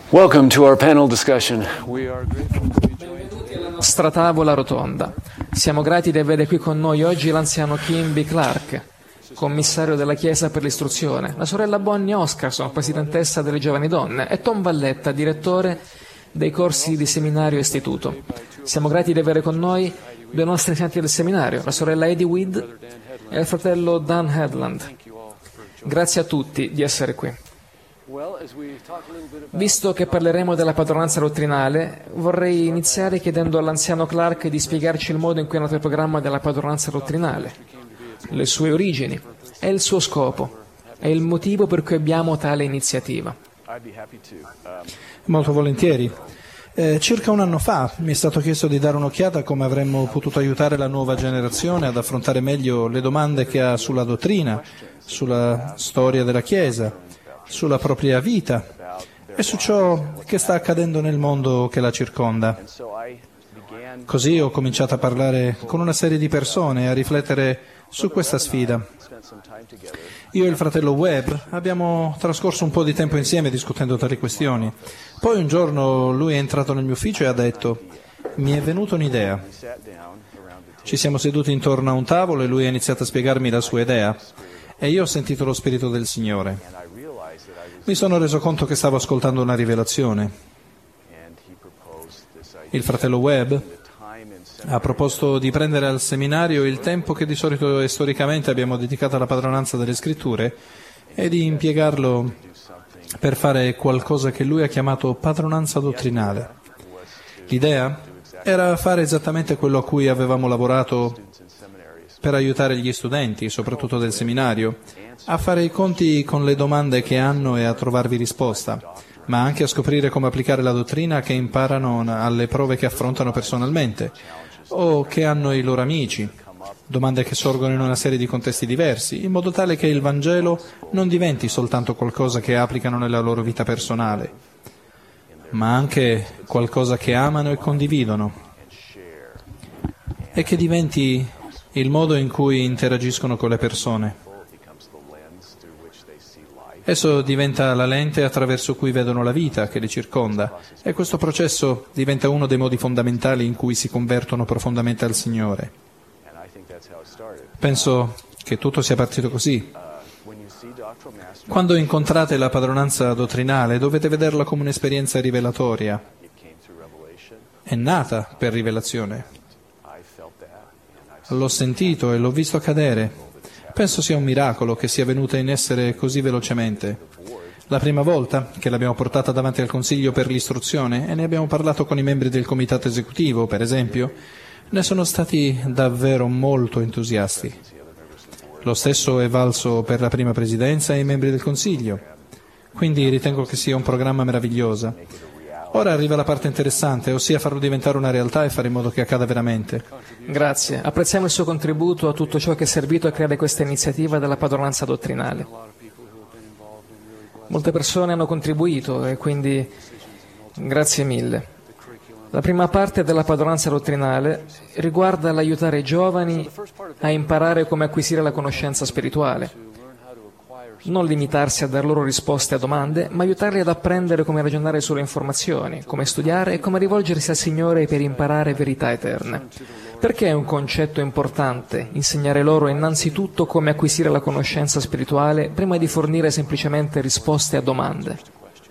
Welcome to our panel discussion. We are grateful to be joined Benvenuti alla nostra tavola rotonda. Siamo grati di avere qui con noi oggi l'anziano Kim B. Clark, commissario della Chiesa per l'istruzione, la sorella Bonnie Oscarson, presidentessa delle Giovani Donne, e Tom Valletta, direttore dei corsi di seminario e istituto. Siamo grati di avere con noi due nostri insegnanti del seminario, la sorella Eddie Weed e il fratello Dan Headland. Grazie a tutti di essere qui. Visto che parleremo della padronanza dottrinale, vorrei iniziare chiedendo all'anziano Clark di spiegarci il modo in cui è nato il programma della padronanza dottrinale, le sue origini e il suo scopo, e il motivo per cui abbiamo tale iniziativa. Molto volentieri. Circa un anno fa mi è stato chiesto di dare un'occhiata a come avremmo potuto aiutare la nuova generazione ad affrontare meglio le domande che ha sulla dottrina, sulla storia della Chiesa, sulla propria vita e su ciò che sta accadendo nel mondo che la circonda. Così ho cominciato a parlare con una serie di persone e a riflettere su questa sfida. Io e il fratello Webb abbiamo trascorso un po' di tempo insieme discutendo tali questioni. Poi un giorno lui è entrato nel mio ufficio e ha detto: «Mi è venuta un'idea». Ci siamo seduti intorno a un tavolo e lui ha iniziato a spiegarmi la sua idea e io ho sentito lo Spirito del Signore. Mi sono reso conto che stavo ascoltando una rivelazione. Il fratello Webb ha proposto di prendere al seminario il tempo che di solito e storicamente abbiamo dedicato alla padronanza delle Scritture e di impiegarlo per fare qualcosa che lui ha chiamato padronanza dottrinale. L'idea era fare esattamente quello a cui avevamo lavorato per aiutare gli studenti, soprattutto del seminario, a fare i conti con le domande che hanno e a trovarvi risposta, ma anche a scoprire come applicare la dottrina che imparano alle prove che affrontano personalmente o che hanno i loro amici, domande che sorgono in una serie di contesti diversi, in modo tale che il Vangelo non diventi soltanto qualcosa che applicano nella loro vita personale, ma anche qualcosa che amano e condividono, e che diventi il modo in cui interagiscono con le persone. Esso diventa la lente attraverso cui vedono la vita che li circonda e questo processo diventa uno dei modi fondamentali in cui si convertono profondamente al Signore. Penso che tutto sia partito così. Quando incontrate la padronanza dottrinale dovete vederla come un'esperienza rivelatoria. È nata per rivelazione. L'ho sentito e l'ho visto accadere. Penso sia un miracolo che sia venuta in essere così velocemente. La prima volta che l'abbiamo portata davanti al Consiglio per l'istruzione e ne abbiamo parlato con i membri del comitato esecutivo, per esempio, ne sono stati davvero molto entusiasti. Lo stesso è valso per la prima presidenza e i membri del Consiglio. Quindi ritengo che sia un programma meraviglioso. Ora arriva la parte interessante, ossia farlo diventare una realtà e fare in modo che accada veramente. Grazie. Apprezziamo il suo contributo a tutto ciò che è servito a creare questa iniziativa della padronanza dottrinale. Molte persone hanno contribuito e quindi grazie mille. La prima parte della padronanza dottrinale riguarda l'aiutare i giovani a imparare come acquisire la conoscenza spirituale. Non limitarsi a dar loro risposte a domande, ma aiutarli ad apprendere come ragionare sulle informazioni, come studiare e come rivolgersi al Signore per imparare verità eterne. Perché è un concetto importante insegnare loro innanzitutto come acquisire la conoscenza spirituale prima di fornire semplicemente risposte a domande?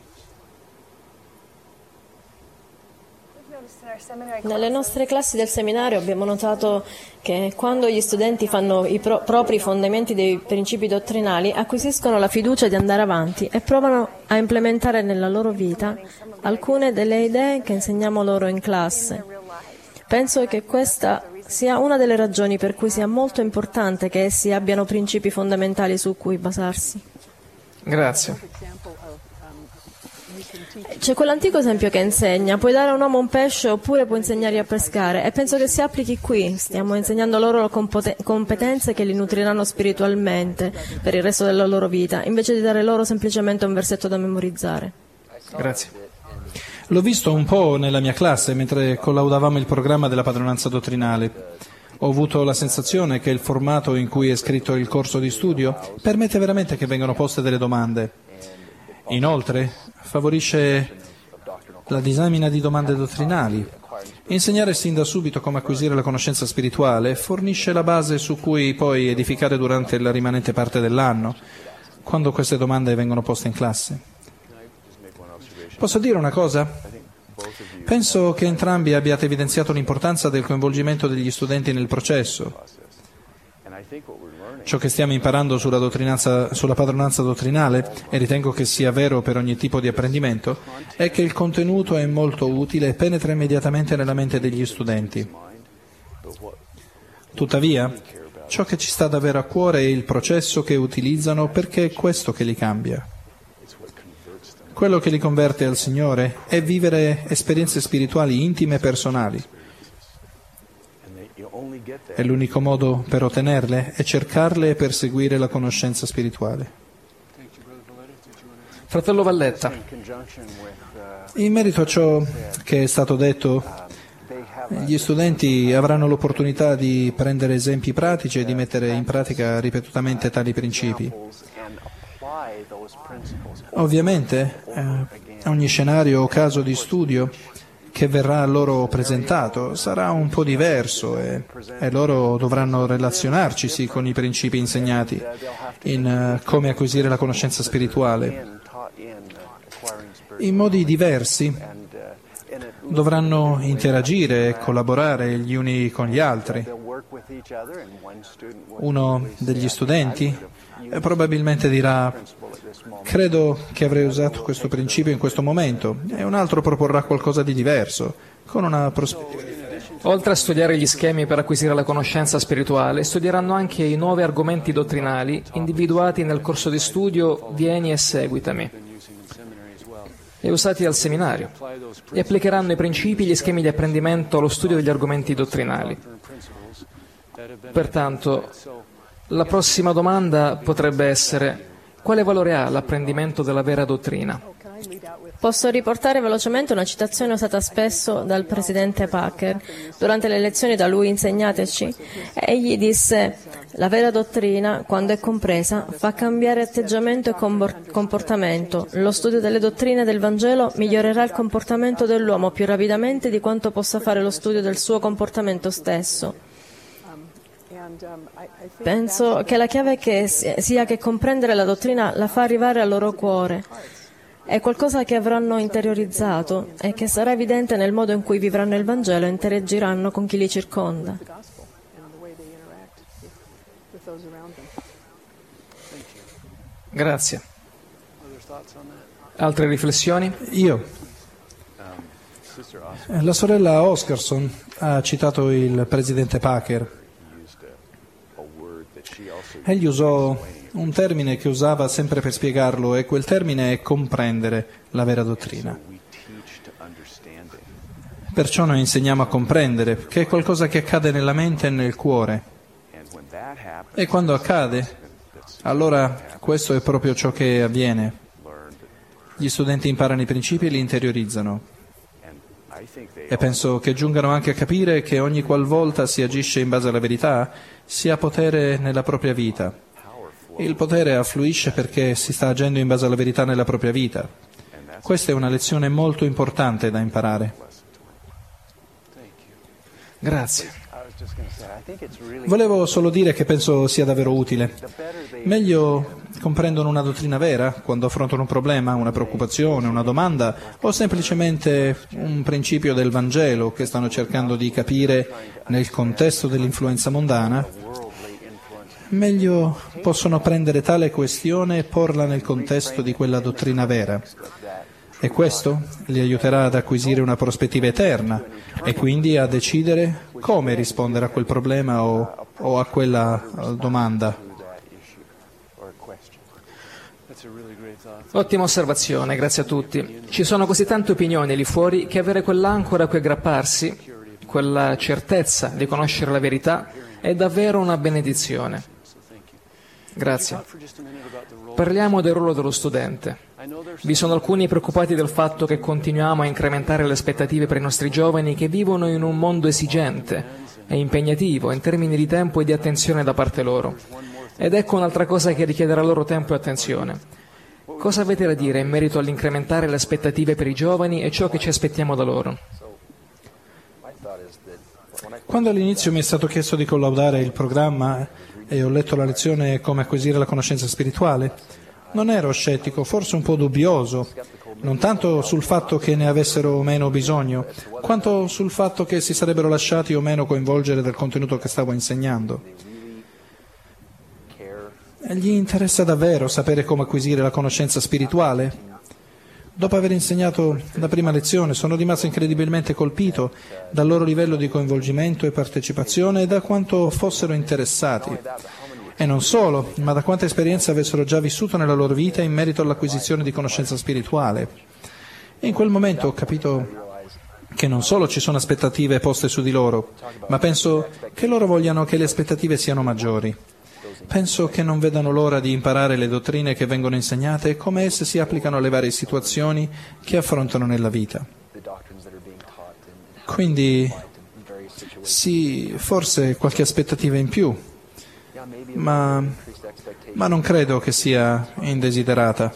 Nelle nostre classi del seminario abbiamo notato che quando gli studenti fanno i propri fondamenti dei principi dottrinali acquisiscono la fiducia di andare avanti e provano a implementare nella loro vita alcune delle idee che insegniamo loro in classe. Penso che questa sia una delle ragioni per cui sia molto importante che essi abbiano principi fondamentali su cui basarsi. Grazie. C'è quell'antico esempio che insegna: puoi dare a un uomo un pesce oppure puoi insegnargli a pescare, e penso che si applichi qui. Stiamo insegnando loro competenze che li nutriranno spiritualmente per il resto della loro vita, invece di dare loro semplicemente un versetto da memorizzare. Grazie. L'ho visto un po' nella mia classe mentre collaudavamo il programma della padronanza dottrinale. Ho avuto la sensazione che il formato in cui è scritto il corso di studio permette veramente che vengano poste delle domande. Inoltre, favorisce la disamina di domande dottrinali. Insegnare sin da subito come acquisire la conoscenza spirituale fornisce la base su cui poi edificare durante la rimanente parte dell'anno, quando queste domande vengono poste in classe. Posso dire una cosa? Penso che entrambi abbiate evidenziato l'importanza del coinvolgimento degli studenti nel processo. Ciò che stiamo imparando sulla padronanza dottrinale, e ritengo che sia vero per ogni tipo di apprendimento, è che il contenuto è molto utile e penetra immediatamente nella mente degli studenti. Tuttavia, ciò che ci sta davvero a cuore è il processo che utilizzano, perché è questo che li cambia. Quello che li converte al Signore è vivere esperienze spirituali intime e personali. E l'unico modo per ottenerle è cercarle e perseguire la conoscenza spirituale. Fratello Valletta. In merito a ciò che è stato detto, gli studenti avranno l'opportunità di prendere esempi pratici e di mettere in pratica ripetutamente tali principi. Ovviamente, ogni scenario o caso di studio che verrà loro presentato sarà un po' diverso e loro dovranno relazionarcisi con i principi insegnati in come acquisire la conoscenza spirituale. In modi diversi dovranno interagire e collaborare gli uni con gli altri. Uno degli studenti probabilmente dirà: credo che avrei usato questo principio in questo momento, e un altro proporrà qualcosa di diverso, con una prospettiva differente. Oltre a studiare gli schemi per acquisire la conoscenza spirituale, studieranno anche i 9 argomenti dottrinali individuati nel corso di studio Vieni e seguitami e usati al seminario, e applicheranno i principi e gli schemi di apprendimento allo studio degli argomenti dottrinali. Pertanto, la prossima domanda potrebbe essere: quale valore ha l'apprendimento della vera dottrina? Posso riportare velocemente una citazione usata spesso dal presidente Packer durante le lezioni da lui insegnateci. Egli disse: la vera dottrina, quando è compresa, fa cambiare atteggiamento e comportamento. Lo studio delle dottrine del Vangelo migliorerà il comportamento dell'uomo più rapidamente di quanto possa fare lo studio del suo comportamento stesso. Penso che la chiave sia che comprendere la dottrina la fa arrivare al loro cuore. È qualcosa che avranno interiorizzato e che sarà evidente nel modo in cui vivranno il Vangelo e interagiranno con chi li circonda. Grazie. Altre riflessioni? La sorella Oscarson ha citato il presidente Packer. Egli usò un termine che usava sempre per spiegarlo, e quel termine è comprendere la vera dottrina. Perciò noi insegniamo a comprendere, che è qualcosa che accade nella mente e nel cuore. E quando accade, allora questo è proprio ciò che avviene. Gli studenti imparano i principi e li interiorizzano. E penso che giungano anche a capire che ogni qualvolta si agisce in base alla verità, si ha potere nella propria vita. Il potere affluisce perché si sta agendo in base alla verità nella propria vita. Questa è una lezione molto importante da imparare. Grazie. Volevo solo dire che penso sia davvero utile. Meglio comprendono una dottrina vera quando affrontano un problema, una preoccupazione, una domanda, o semplicemente un principio del Vangelo che stanno cercando di capire nel contesto dell'influenza mondana. Meglio possono prendere tale questione e porla nel contesto di quella dottrina vera. E questo li aiuterà ad acquisire una prospettiva eterna e quindi a decidere come rispondere a quel problema o a quella domanda. Ottima osservazione, grazie a tutti. Ci sono così tante opinioni lì fuori che avere quell'ancora a cui aggrapparsi, quella certezza di conoscere la verità, è davvero una benedizione. Grazie. Parliamo del ruolo dello studente. Vi sono alcuni preoccupati del fatto che continuiamo a incrementare le aspettative per i nostri giovani che vivono in un mondo esigente e impegnativo in termini di tempo e di attenzione da parte loro. Ed ecco un'altra cosa che richiederà loro tempo e attenzione. Cosa avete da dire in merito all'incrementare le aspettative per i giovani e ciò che ci aspettiamo da loro? Quando all'inizio mi è stato chiesto di collaudare il programma e ho letto la lezione Come acquisire la conoscenza spirituale, non ero scettico, forse un po' dubbioso, non tanto sul fatto che ne avessero o meno bisogno, quanto sul fatto che si sarebbero lasciati o meno coinvolgere del contenuto che stavo insegnando. E gli interessa davvero sapere come acquisire la conoscenza spirituale? Dopo aver insegnato la prima lezione sono rimasto incredibilmente colpito dal loro livello di coinvolgimento e partecipazione e da quanto fossero interessati. E non solo, ma da quanta esperienza avessero già vissuto nella loro vita in merito all'acquisizione di conoscenza spirituale. E in quel momento ho capito che non solo ci sono aspettative poste su di loro, ma penso che loro vogliano che le aspettative siano maggiori. Penso che non vedano l'ora di imparare le dottrine che vengono insegnate e come esse si applicano alle varie situazioni che affrontano nella vita. Quindi, sì, forse qualche aspettativa in più, ma non credo che sia indesiderata.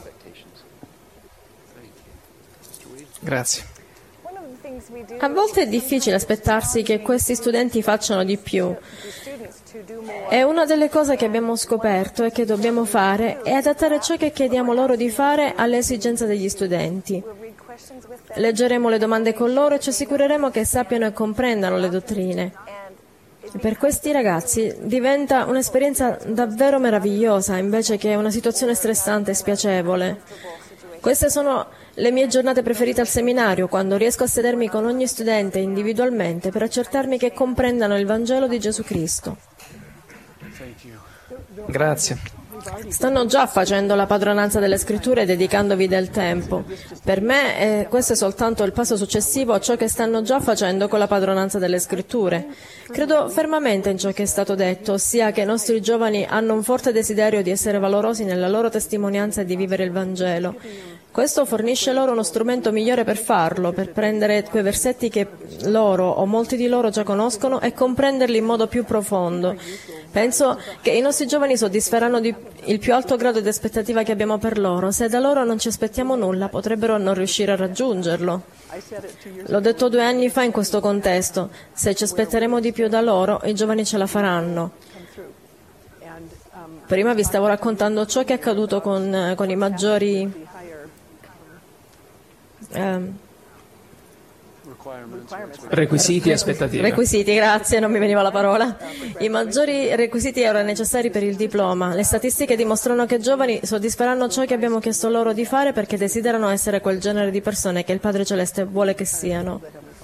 Grazie. A volte è difficile aspettarsi che questi studenti facciano di più. E una delle cose che abbiamo scoperto e che dobbiamo fare è adattare ciò che chiediamo loro di fare alle esigenze degli studenti. Leggeremo le domande con loro e ci assicureremo che sappiano e comprendano le dottrine. Per questi ragazzi diventa un'esperienza davvero meravigliosa invece che una situazione stressante e spiacevole. Queste sono le mie giornate preferite al seminario, quando riesco a sedermi con ogni studente individualmente per accertarmi che comprendano il Vangelo di Gesù Cristo. Grazie. Stanno già facendo la padronanza delle scritture dedicandovi del tempo. Per me questo è soltanto il passo successivo a ciò che stanno già facendo con la padronanza delle scritture. Credo fermamente in ciò che è stato detto, ossia che i nostri giovani hanno un forte desiderio di essere valorosi nella loro testimonianza e di vivere il Vangelo. Questo fornisce loro uno strumento migliore per farlo, per prendere quei versetti che loro o molti di loro già conoscono e comprenderli in modo più profondo. Penso che i nostri giovani soddisferanno il più alto grado di aspettativa che abbiamo per loro. Se da loro non ci aspettiamo nulla, potrebbero non riuscire a raggiungerlo. L'ho detto 2 anni fa in questo contesto. Se ci aspetteremo di più da loro, i giovani ce la faranno. Prima vi stavo raccontando ciò che è accaduto con i maggiori requisiti e aspettative. Requisiti, grazie, non mi veniva la parola. I maggiori requisiti erano necessari per il diploma. Le statistiche dimostrano che i giovani soddisferanno ciò che abbiamo chiesto loro di fare perché desiderano essere quel genere di persone che il Padre Celeste vuole che siano.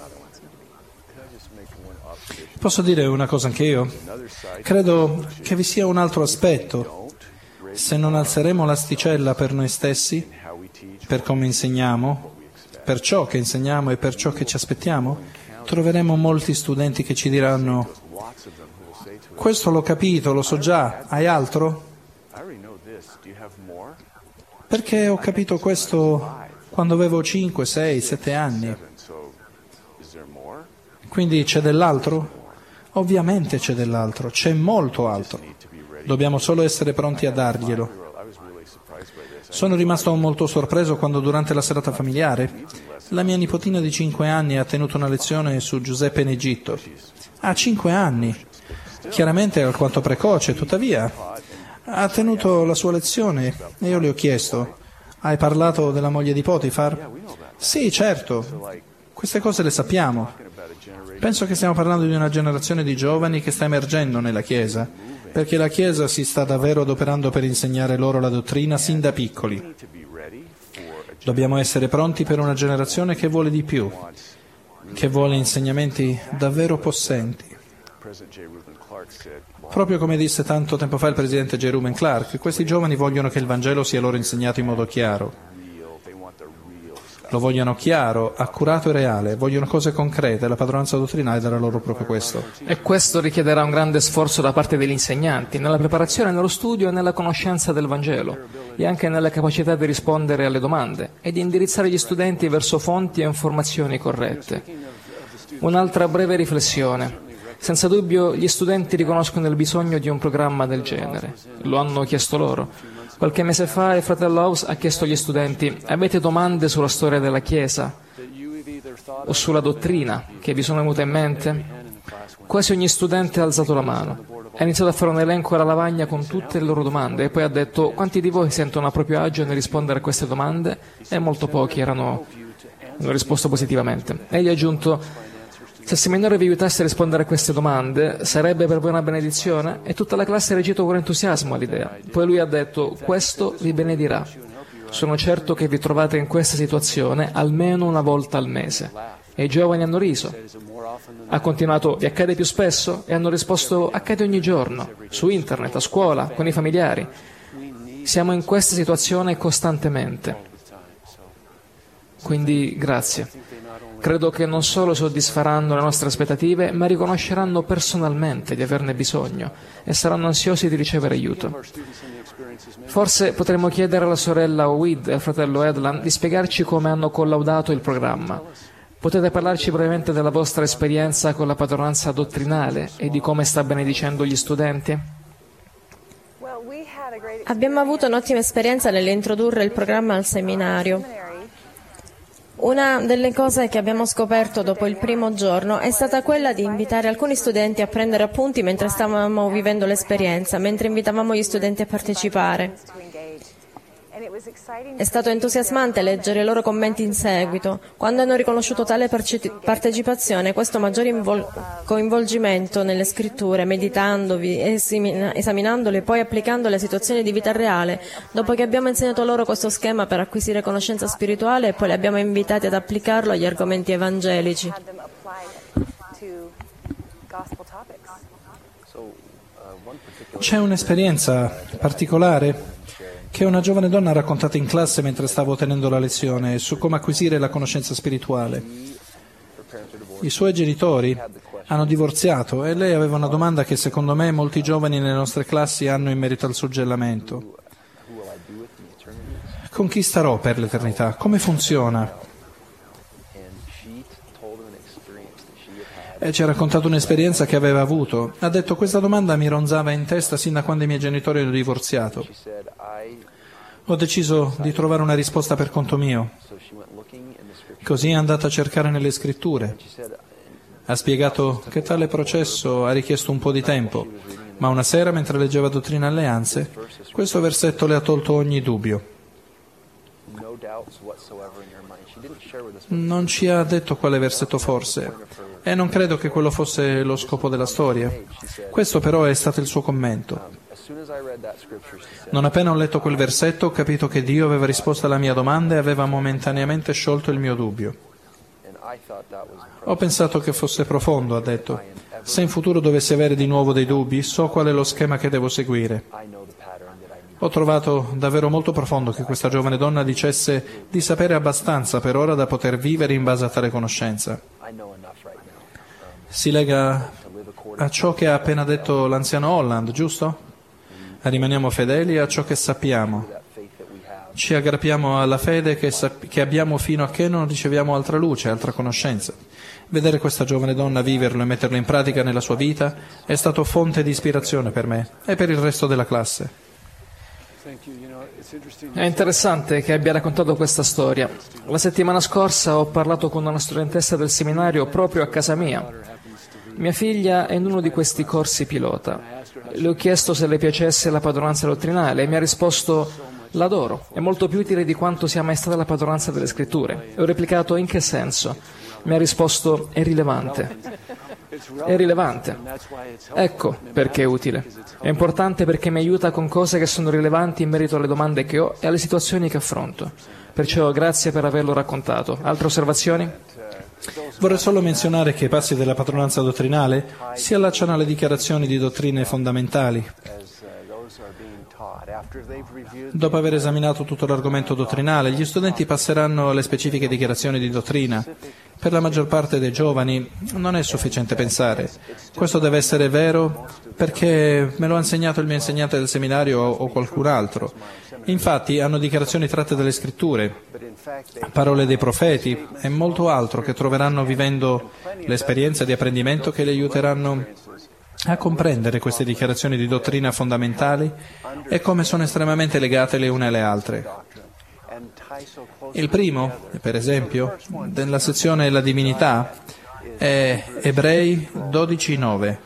Posso dire una cosa anche io? Credo che vi sia un altro aspetto. Se non alzeremo l'asticella per noi stessi, per come insegniamo, per ciò che insegniamo e per ciò che ci aspettiamo, troveremo molti studenti che ci diranno: questo l'ho capito, lo so già, hai altro? Perché ho capito questo quando avevo 5, 6, 7 anni. Quindi c'è dell'altro? Ovviamente c'è dell'altro, c'è molto altro. Dobbiamo solo essere pronti a darglielo. Sono rimasto molto sorpreso quando durante la serata familiare la mia nipotina di 5 anni ha tenuto una lezione su Giuseppe in Egitto. Ha 5 anni, chiaramente alquanto precoce, tuttavia ha tenuto la sua lezione e io le ho chiesto: hai parlato della moglie di Potifar? Sì, certo, queste cose le sappiamo. Penso che stiamo parlando di una generazione di giovani che sta emergendo nella Chiesa, perché la Chiesa si sta davvero adoperando per insegnare loro la dottrina sin da piccoli. Dobbiamo essere pronti per una generazione che vuole di più, che vuole insegnamenti davvero possenti. Proprio come disse tanto tempo fa il presidente J. Reuben Clark, questi giovani vogliono che il Vangelo sia loro insegnato in modo chiaro. Lo vogliono chiaro, accurato e reale, vogliono cose concrete, la padronanza dottrinale darà loro proprio questo. E questo richiederà un grande sforzo da parte degli insegnanti, nella preparazione, nello studio e nella conoscenza del Vangelo, e anche nella capacità di rispondere alle domande e di indirizzare gli studenti verso fonti e informazioni corrette. Un'altra breve riflessione. Senza dubbio gli studenti riconoscono il bisogno di un programma del genere. Lo hanno chiesto loro. Qualche mese fa il fratello House ha chiesto agli studenti: avete domande sulla storia della Chiesa o sulla dottrina che vi sono venute in mente? Quasi ogni studente ha alzato la mano. Ha iniziato a fare un elenco alla lavagna con tutte le loro domande e poi ha detto: quanti di voi sentono a proprio agio nel rispondere a queste domande? E molto pochi hanno risposto positivamente. Egli ha aggiunto: se il seminario vi aiutasse a rispondere a queste domande, sarebbe per voi una benedizione? E tutta la classe ha reagito con entusiasmo all'idea. Poi lui ha detto: questo vi benedirà. Sono certo che vi trovate in questa situazione almeno una volta al mese. E i giovani hanno riso. Ha continuato: vi accade più spesso? E hanno risposto: accade ogni giorno, su internet, a scuola, con i familiari. Siamo in questa situazione costantemente. Quindi grazie. Credo che non solo soddisfaranno le nostre aspettative, ma riconosceranno personalmente di averne bisogno e saranno ansiosi di ricevere aiuto. Forse potremmo chiedere alla sorella Oweed e al fratello Edlan di spiegarci come hanno collaudato il programma. Potete parlarci brevemente della vostra esperienza con la padronanza dottrinale e di come sta benedicendo gli studenti? Abbiamo avuto un'ottima esperienza nell'introdurre il programma al seminario. Una delle cose che abbiamo scoperto dopo il primo giorno è stata quella di invitare alcuni studenti a prendere appunti mentre stavamo vivendo l'esperienza, mentre invitavamo gli studenti a partecipare. È stato entusiasmante leggere i loro commenti in seguito. Quando hanno riconosciuto tale partecipazione, questo maggiore coinvolgimento nelle scritture, meditandovi, esaminandole e poi applicandole a situazioni di vita reale, dopo che abbiamo insegnato loro questo schema per acquisire conoscenza spirituale e poi li abbiamo invitati ad applicarlo agli argomenti evangelici. C'è un'esperienza particolare che una giovane donna ha raccontato in classe mentre stavo tenendo la lezione su come acquisire la conoscenza spirituale. I suoi genitori hanno divorziato e lei aveva una domanda che secondo me molti giovani nelle nostre classi hanno in merito al suggellamento. Con chi starò per l'eternità? Come funziona? E ci ha raccontato un'esperienza che aveva avuto. Ha detto: questa domanda mi ronzava in testa sin da quando i miei genitori hanno divorziato. Ho deciso di trovare una risposta per conto mio. Così è andata a cercare nelle scritture. Ha spiegato che tale processo ha richiesto un po' di tempo, ma una sera, mentre leggeva Dottrina e Alleanze, questo versetto le ha tolto ogni dubbio. Non ci ha detto quale versetto fosse, e non credo che quello fosse lo scopo della storia. Questo però è stato il suo commento. Non appena ho letto quel versetto ho capito che Dio aveva risposto alla mia domanda e aveva momentaneamente sciolto il mio dubbio. Ho pensato che fosse profondo, ha detto. Se in futuro dovessi avere di nuovo dei dubbi, so qual è lo schema che devo seguire. Ho trovato davvero molto profondo che questa giovane donna dicesse di sapere abbastanza per ora da poter vivere in base a tale conoscenza. Si lega a ciò che ha appena detto l'anziano Holland, giusto? Rimaniamo fedeli a ciò che sappiamo. Ci aggrappiamo alla fede che abbiamo fino a che non riceviamo altra luce, altra conoscenza. Vedere questa giovane donna viverlo e metterlo in pratica nella sua vita è stato fonte di ispirazione per me e per il resto della classe. È interessante che abbia raccontato questa storia. La settimana scorsa ho parlato con una studentessa del seminario proprio a casa mia. Mia figlia è in uno di questi corsi pilota. Le ho chiesto se le piacesse la padronanza dottrinale e mi ha risposto: l'adoro, è molto più utile di quanto sia mai stata la padronanza delle scritture. E ho replicato: in che senso? Mi ha risposto: è rilevante. È rilevante. Ecco perché è utile. È importante perché mi aiuta con cose che sono rilevanti in merito alle domande che ho e alle situazioni che affronto. Perciò grazie per averlo raccontato. Altre osservazioni? Vorrei solo menzionare che i passi della padronanza dottrinale si allacciano alle dichiarazioni di dottrine fondamentali. Dopo aver esaminato tutto l'argomento dottrinale, gli studenti passeranno alle specifiche dichiarazioni di dottrina. Per la maggior parte dei giovani non è sufficiente pensare. Questo deve essere vero perché me lo ha insegnato il mio insegnante del seminario o qualcun altro. Infatti hanno dichiarazioni tratte dalle scritture, parole dei profeti e molto altro che troveranno vivendo l'esperienza di apprendimento che li aiuteranno a comprendere queste dichiarazioni di dottrina fondamentali e come sono estremamente legate le une alle altre. Il primo, per esempio, della sezione La divinità è Ebrei 12:9.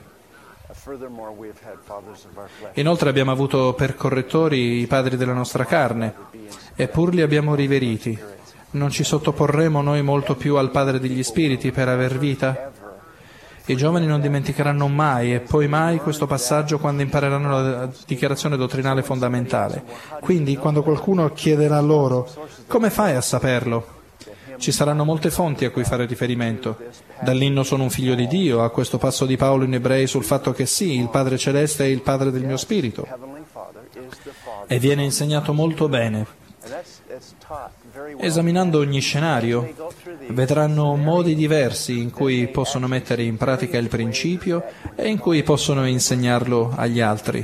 Inoltre abbiamo avuto per correttori i padri della nostra carne, e pur li abbiamo riveriti. Non ci sottoporremo noi molto più al Padre degli Spiriti per aver vita? I giovani non dimenticheranno mai e poi mai questo passaggio quando impareranno la dichiarazione dottrinale fondamentale. Quindi, quando qualcuno chiederà loro, come fai a saperlo? Ci saranno molte fonti a cui fare riferimento. Dall'inno sono un figlio di Dio, a questo passo di Paolo in Ebrei sul fatto che sì, il Padre Celeste è il Padre del mio spirito. E viene insegnato molto bene. Esaminando ogni scenario, vedranno modi diversi in cui possono mettere in pratica il principio e in cui possono insegnarlo agli altri.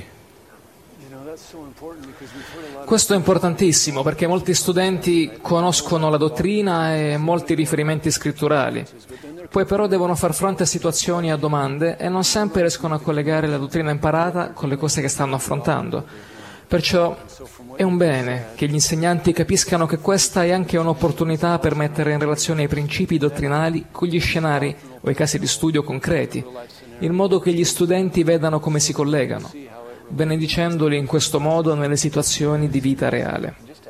Questo è importantissimo perché molti studenti conoscono la dottrina e molti riferimenti scritturali, poi però devono far fronte a situazioni e a domande e non sempre riescono a collegare la dottrina imparata con le cose che stanno affrontando. Perciò è un bene che gli insegnanti capiscano che questa è anche un'opportunità per mettere in relazione i principi dottrinali con gli scenari o i casi di studio concreti, in modo che gli studenti vedano come si collegano, benedicendoli in questo modo nelle situazioni di vita reale.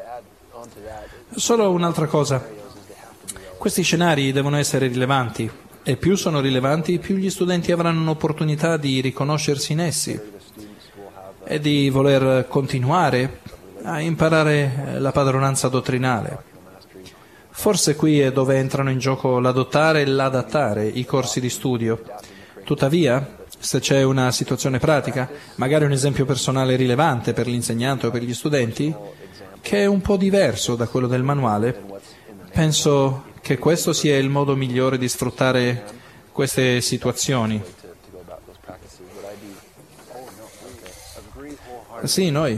Solo un'altra cosa. Questi scenari devono essere rilevanti, e più sono rilevanti, più gli studenti avranno un'opportunità di riconoscersi in essi e di voler continuare a imparare la padronanza dottrinale. Forse qui è dove entrano in gioco l'adottare e l'adattare i corsi di studio. Tuttavia, se c'è una situazione pratica, magari un esempio personale rilevante per l'insegnante o per gli studenti, che è un po' diverso da quello del manuale, penso che questo sia il modo migliore di sfruttare queste situazioni. Sì, noi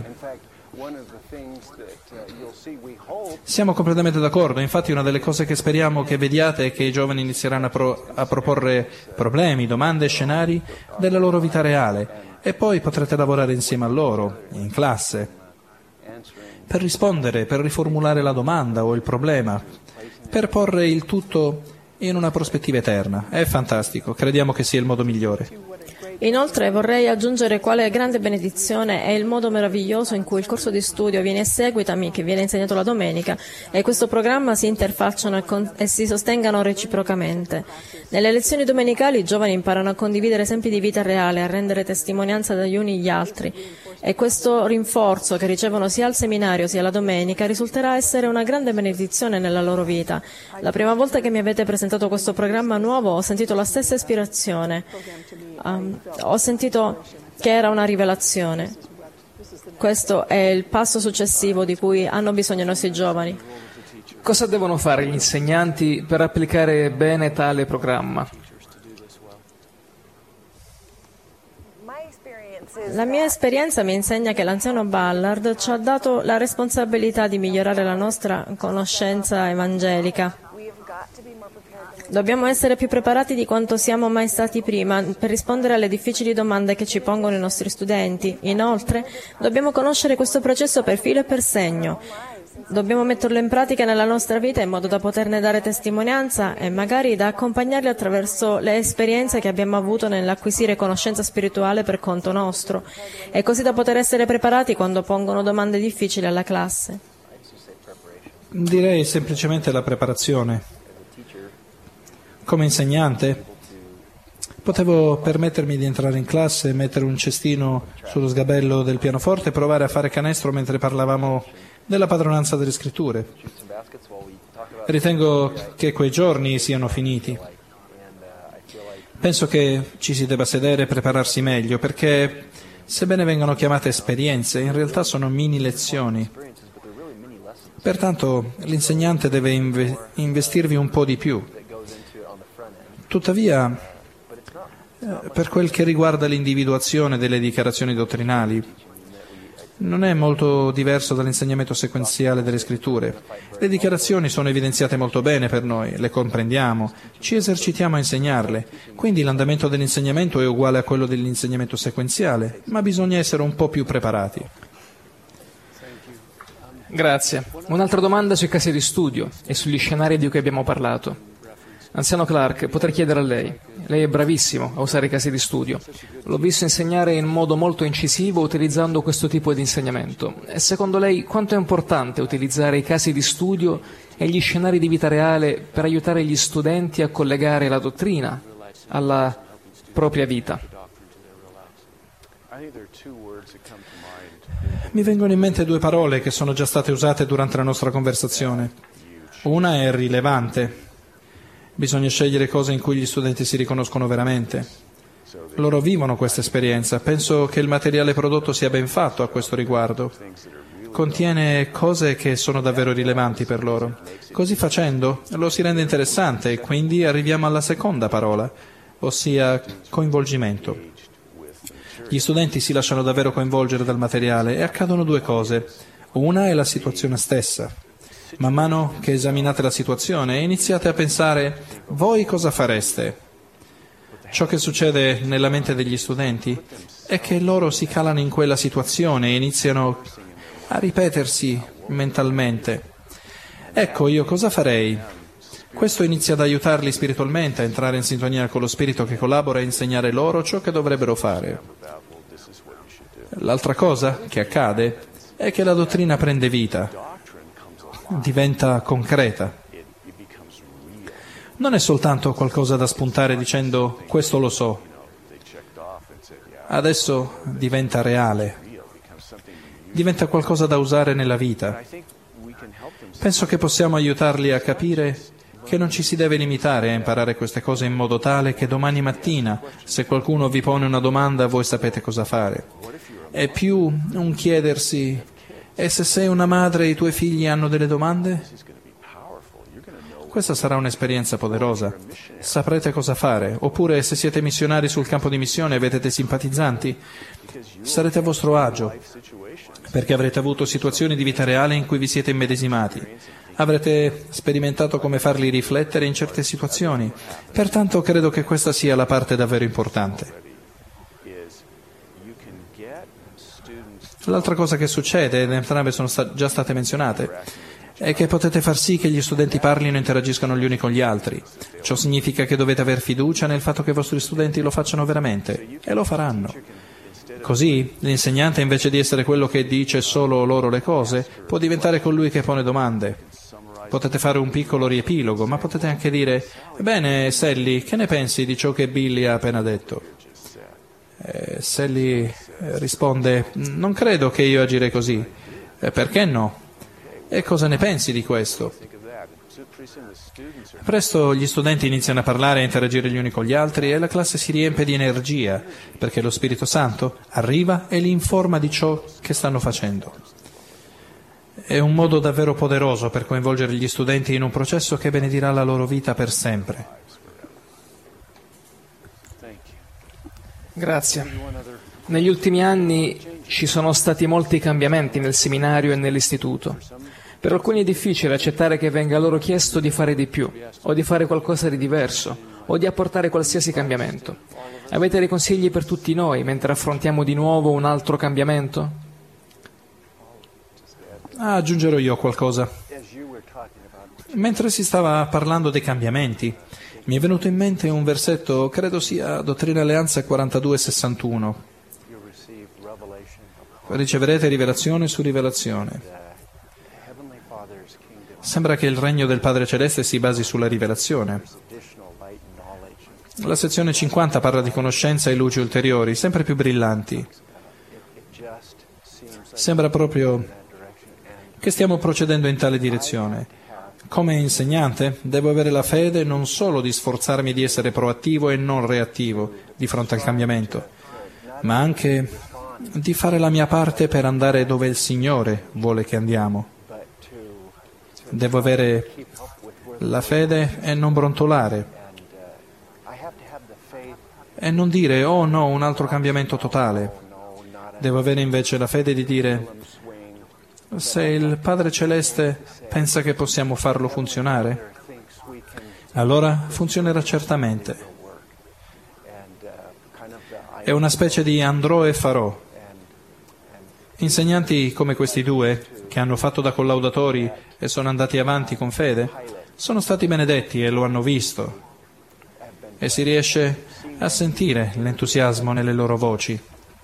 siamo completamente d'accordo. Infatti una delle cose che speriamo che vediate è che i giovani inizieranno a proporre problemi, domande e scenari della loro vita reale e poi potrete lavorare insieme a loro, in classe, per rispondere, per riformulare la domanda o il problema, per porre il tutto in una prospettiva eterna. È fantastico, crediamo che sia il modo migliore. Inoltre vorrei aggiungere quale grande benedizione è il modo meraviglioso in cui il corso di studio viene seguitami, che viene insegnato la domenica, e questo programma si interfacciano e si sostengano reciprocamente. Nelle lezioni domenicali i giovani imparano a condividere esempi di vita reale, a rendere testimonianza dagli uni agli altri, e questo rinforzo che ricevono sia al seminario sia alla domenica risulterà essere una grande benedizione nella loro vita. La prima volta che mi avete presentato questo programma nuovo ho sentito la stessa ispirazione. Ho sentito che era una rivelazione. Questo è il passo successivo di cui hanno bisogno i nostri giovani. Cosa devono fare gli insegnanti per applicare bene tale programma? La mia esperienza mi insegna che l'anziano Ballard ci ha dato la responsabilità di migliorare la nostra conoscenza evangelica. Dobbiamo essere più preparati di quanto siamo mai stati prima per rispondere alle difficili domande che ci pongono i nostri studenti. Inoltre, dobbiamo conoscere questo processo per filo e per segno. Dobbiamo metterlo in pratica nella nostra vita in modo da poterne dare testimonianza e magari da accompagnarli attraverso le esperienze che abbiamo avuto nell'acquisire conoscenza spirituale per conto nostro, e così da poter essere preparati quando pongono domande difficili alla classe. Direi semplicemente la preparazione. Come insegnante potevo permettermi di entrare in classe, mettere un cestino sullo sgabello del pianoforte e provare a fare canestro mentre parlavamo della padronanza delle scritture. Ritengo che quei giorni siano finiti. Penso che ci si debba sedere e prepararsi meglio, perché sebbene vengano chiamate esperienze, in realtà sono mini lezioni. Pertanto l'insegnante deve investirvi un po' di più. Tuttavia, per quel che riguarda l'individuazione delle dichiarazioni dottrinali, Non è molto diverso dall'insegnamento sequenziale delle scritture. Le dichiarazioni sono evidenziate molto bene per noi, le comprendiamo, ci esercitiamo a insegnarle, quindi l'andamento dell'insegnamento è uguale a quello dell'insegnamento sequenziale, ma bisogna essere un po' più preparati. Grazie. Un'altra domanda sui casi di studio e sugli scenari di cui abbiamo parlato. Anziano Clark, potrei chiedere a lei. Lei è bravissimo a usare i casi di studio. L'ho visto insegnare in modo molto incisivo utilizzando questo tipo di insegnamento. E secondo lei quanto è importante utilizzare i casi di studio e gli scenari di vita reale per aiutare gli studenti a collegare la dottrina alla propria vita? Mi vengono in mente due parole che sono già state usate durante la nostra conversazione. Una è rilevante. Bisogna scegliere cose in cui gli studenti si riconoscono veramente. Loro vivono questa esperienza. Penso che il materiale prodotto sia ben fatto a questo riguardo. Contiene cose che sono davvero rilevanti per loro. Così facendo lo si rende interessante e quindi arriviamo alla seconda parola, ossia coinvolgimento. Gli studenti si lasciano davvero coinvolgere dal materiale e accadono due cose. Una è la situazione stessa. Man mano che esaminate la situazione iniziate a pensare: voi cosa fareste? Ciò che succede nella mente degli studenti è che loro si calano in quella situazione e iniziano a ripetersi mentalmente: ecco, io cosa farei? Questo inizia ad aiutarli spiritualmente a entrare in sintonia con lo spirito che collabora e insegnare loro ciò che dovrebbero fare. L'altra cosa che accade è che la dottrina prende vita, diventa concreta. Non è soltanto qualcosa da spuntare dicendo questo lo so. Adesso diventa reale, diventa qualcosa da usare nella vita. Penso che possiamo aiutarli a capire che non ci si deve limitare a imparare queste cose in modo tale che domani mattina, se qualcuno vi pone una domanda, voi sapete cosa fare. È più un chiedersi: e se sei una madre e i tuoi figli hanno delle domande? Questa sarà un'esperienza poderosa. Saprete cosa fare. Oppure, se siete missionari sul campo di missione e vedete simpatizzanti, sarete a vostro agio, perché avrete avuto situazioni di vita reale in cui vi siete immedesimati. Avrete sperimentato come farli riflettere in certe situazioni. Pertanto credo che questa sia la parte davvero importante. L'altra cosa che succede, ed entrambe sono già state menzionate, è che potete far sì che gli studenti parlino e interagiscano gli uni con gli altri. Ciò significa che dovete aver fiducia nel fatto che i vostri studenti lo facciano veramente, e lo faranno. Così, l'insegnante, invece di essere quello che dice solo loro le cose, può diventare colui che pone domande. Potete fare un piccolo riepilogo, ma potete anche dire: bene, Sally, che ne pensi di ciò che Billy ha appena detto? Sally risponde: non credo che io agirei così. Perché no? E cosa ne pensi di questo? Presto gli studenti iniziano a parlare e a interagire gli uni con gli altri e la classe si riempie di energia, perché lo Spirito Santo arriva e li informa di ciò che stanno facendo. È un modo davvero poderoso per coinvolgere gli studenti in un processo che benedirà la loro vita per sempre. Grazie. Negli ultimi anni ci sono stati molti cambiamenti nel seminario e nell'istituto. Per alcuni è difficile accettare che venga loro chiesto di fare di più, o di fare qualcosa di diverso, o di apportare qualsiasi cambiamento. Avete dei consigli per tutti noi mentre affrontiamo di nuovo un altro cambiamento? Aggiungerò io qualcosa. Mentre si stava parlando dei cambiamenti, mi è venuto in mente un versetto, credo sia Dottrina e Alleanza 42:61. Riceverete rivelazione su rivelazione. Sembra che il regno del Padre Celeste si basi sulla rivelazione. La sezione 50 parla di conoscenza e luci ulteriori, sempre più brillanti. Sembra proprio che stiamo procedendo in tale direzione. Come insegnante devo avere la fede non solo di sforzarmi di essere proattivo e non reattivo di fronte al cambiamento, ma anche di fare la mia parte per andare dove il Signore vuole che andiamo. Devo avere la fede e non brontolare e non dire: oh no, un altro cambiamento totale. Devo avere invece la fede di dire: se il Padre Celeste pensa che possiamo farlo funzionare, allora funzionerà certamente. È una specie di andrò e farò. Insegnanti come questi due, che hanno fatto da collaudatori e sono andati avanti con fede, sono stati benedetti e lo hanno visto. E si riesce a sentire l'entusiasmo nelle loro voci.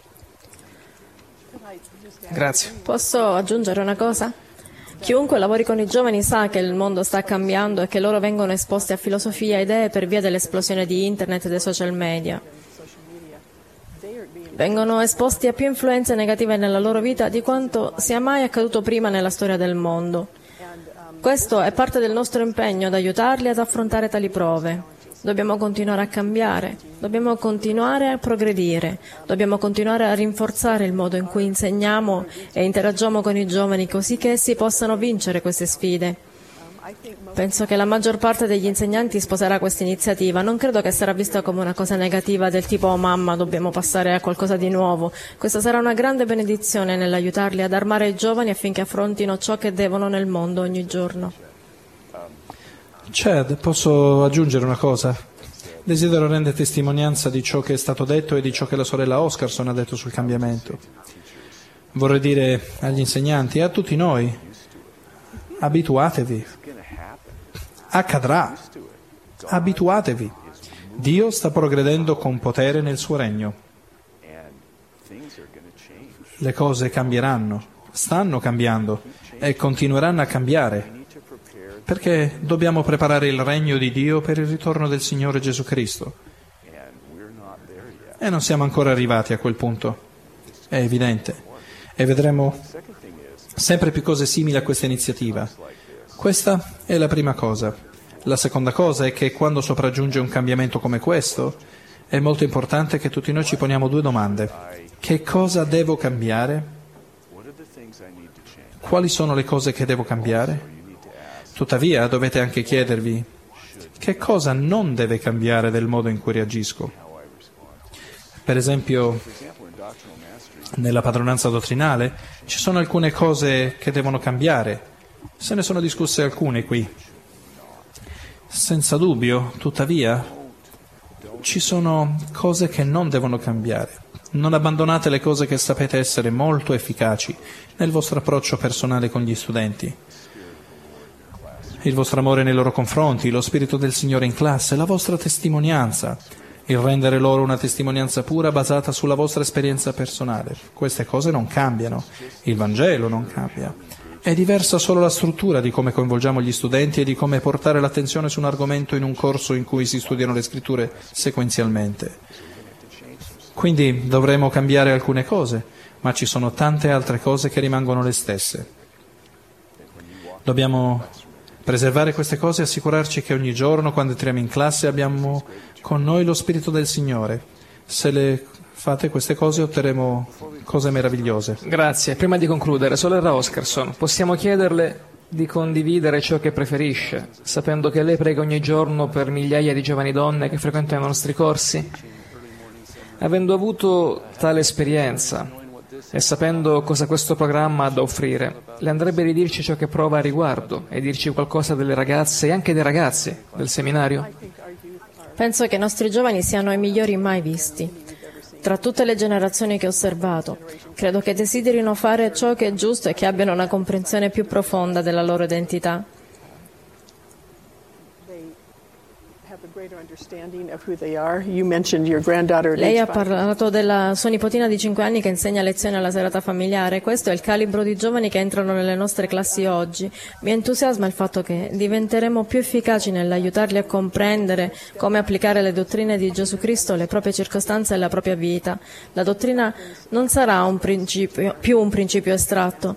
Grazie. Posso aggiungere una cosa? Chiunque lavori con i giovani sa che il mondo sta cambiando e che loro vengono esposti a filosofie e idee per via dell'esplosione di internet e dei social media. Vengono esposti a più influenze negative nella loro vita di quanto sia mai accaduto prima nella storia del mondo. Questo è parte del nostro impegno ad aiutarli ad affrontare tali prove. Dobbiamo continuare a cambiare, dobbiamo continuare a progredire, dobbiamo continuare a rinforzare il modo in cui insegniamo e interagiamo con i giovani così che essi possano vincere queste sfide. Penso che la maggior parte degli insegnanti sposerà questa iniziativa. Non credo che sarà vista come una cosa negativa del tipo «Oh mamma, dobbiamo passare a qualcosa di nuovo». Questa sarà una grande benedizione nell'aiutarli ad armare i giovani affinché affrontino ciò che devono nel mondo ogni giorno. Chad, posso aggiungere una cosa? Desidero rendere testimonianza di ciò che è stato detto e di ciò che la sorella Oscarson ha detto sul cambiamento. Vorrei dire agli insegnanti e a tutti noi: abituatevi. Accadrà. Abituatevi. Dio sta progredendo con potere nel suo regno. Le cose cambieranno, stanno cambiando e continueranno a cambiare, perché dobbiamo preparare il regno di Dio per il ritorno del Signore Gesù Cristo. E non siamo ancora arrivati a quel punto, è evidente, e vedremo sempre più cose simili a questa iniziativa. Questa è la prima cosa. La seconda cosa è che quando sopraggiunge un cambiamento come questo, è molto importante che tutti noi ci poniamo due domande. Che cosa devo cambiare? Quali sono le cose che devo cambiare? Tuttavia dovete anche chiedervi: che cosa non deve cambiare del modo in cui reagisco? Per esempio, nella padronanza dottrinale ci sono alcune cose che devono cambiare. Se ne sono discusse alcune qui. Senza dubbio, tuttavia, ci sono cose che non devono cambiare. Non abbandonate le cose che sapete essere molto efficaci nel vostro approccio personale con gli studenti. Il vostro amore nei loro confronti, lo spirito del Signore in classe, la vostra testimonianza, il rendere loro una testimonianza pura basata sulla vostra esperienza personale. Queste cose non cambiano, il Vangelo non cambia. È diversa solo la struttura di come coinvolgiamo gli studenti e di come portare l'attenzione su un argomento in un corso in cui si studiano le scritture sequenzialmente. Quindi dovremo cambiare alcune cose, ma ci sono tante altre cose che rimangono le stesse. Dobbiamo preservare queste cose e assicurarci che ogni giorno, quando entriamo in classe, abbiamo con noi lo Spirito del Signore. Se le fate queste cose otterremo cose meravigliose. Grazie. Prima di concludere, sorella Oscarson, possiamo chiederle di condividere ciò che preferisce, sapendo che lei prega ogni giorno per migliaia di giovani donne che frequentano i nostri corsi? Avendo avuto tale esperienza e sapendo cosa questo programma ha da offrire, le andrebbe di dirci ciò che prova a riguardo e dirci qualcosa delle ragazze e anche dei ragazzi del seminario? Penso che i nostri giovani siano i migliori mai visti. Tra tutte le generazioni che ho osservato, credo che desiderino fare ciò che è giusto e che abbiano una comprensione più profonda della loro identità. Lei ha parlato della sua nipotina di 5 anni che insegna lezioni alla serata familiare. Questo è il calibro di giovani che entrano nelle nostre classi oggi. Mi entusiasma il fatto che diventeremo più efficaci nell'aiutarli a comprendere come applicare le dottrine di Gesù Cristo alle proprie circostanze e alla propria vita. La dottrina non sarà più un principio astratto.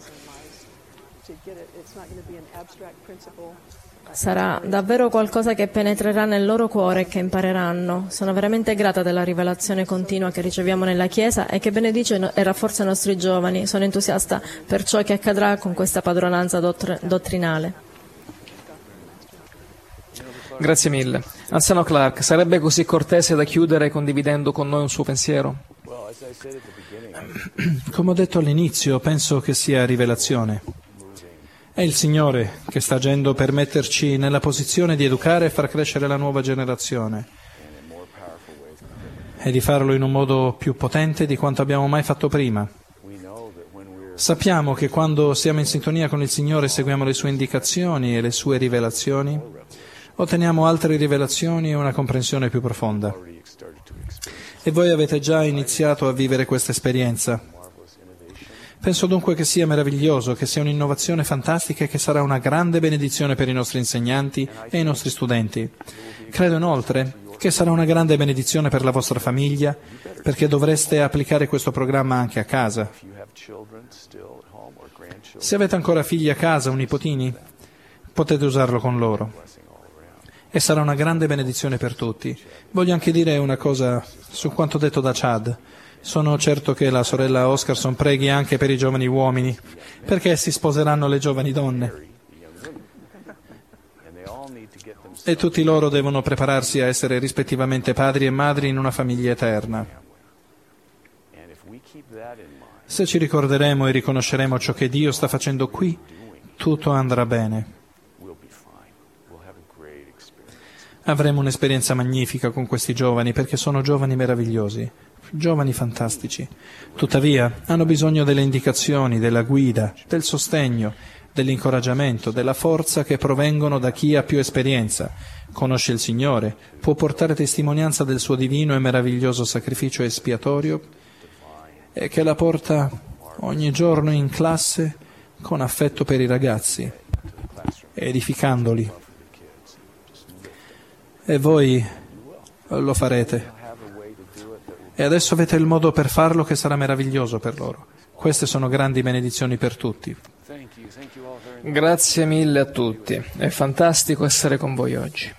Sarà davvero qualcosa che penetrerà nel loro cuore e che impareranno. Sono veramente grata della rivelazione continua che riceviamo nella Chiesa e che benedice e rafforza i nostri giovani. Sono entusiasta per ciò che accadrà con questa padronanza dottrinale. Grazie mille. Anziano Clark, sarebbe così cortese da chiudere condividendo con noi un suo pensiero? Come ho detto all'inizio, penso che sia rivelazione. È il Signore che sta agendo per metterci nella posizione di educare e far crescere la nuova generazione e di farlo in un modo più potente di quanto abbiamo mai fatto prima. Sappiamo che quando siamo in sintonia con il Signore e seguiamo le sue indicazioni e le sue rivelazioni, otteniamo altre rivelazioni e una comprensione più profonda. E voi avete già iniziato a vivere questa esperienza. Penso dunque che sia meraviglioso, che sia un'innovazione fantastica e che sarà una grande benedizione per i nostri insegnanti e i nostri studenti. Credo inoltre che sarà una grande benedizione per la vostra famiglia, perché dovreste applicare questo programma anche a casa. Se avete ancora figli a casa o nipotini, potete usarlo con loro. E sarà una grande benedizione per tutti. Voglio anche dire una cosa su quanto detto da Chad. Sono certo che la sorella Oscarson preghi anche per i giovani uomini, perché si sposeranno le giovani donne. E tutti loro devono prepararsi a essere rispettivamente padri e madri in una famiglia eterna. Se ci ricorderemo e riconosceremo ciò che Dio sta facendo qui, tutto andrà bene. Avremo un'esperienza magnifica con questi giovani, perché sono giovani meravigliosi, giovani fantastici. Tuttavia, hanno bisogno delle indicazioni, della guida, del sostegno, dell'incoraggiamento, della forza che provengono da chi ha più esperienza, conosce il Signore, può portare testimonianza del suo divino e meraviglioso sacrificio espiatorio e che la porta ogni giorno in classe con affetto per i ragazzi, edificandoli. E voi lo farete. E adesso avete il modo per farlo che sarà meraviglioso per loro. Queste sono grandi benedizioni per tutti. Grazie mille a tutti. È fantastico essere con voi oggi.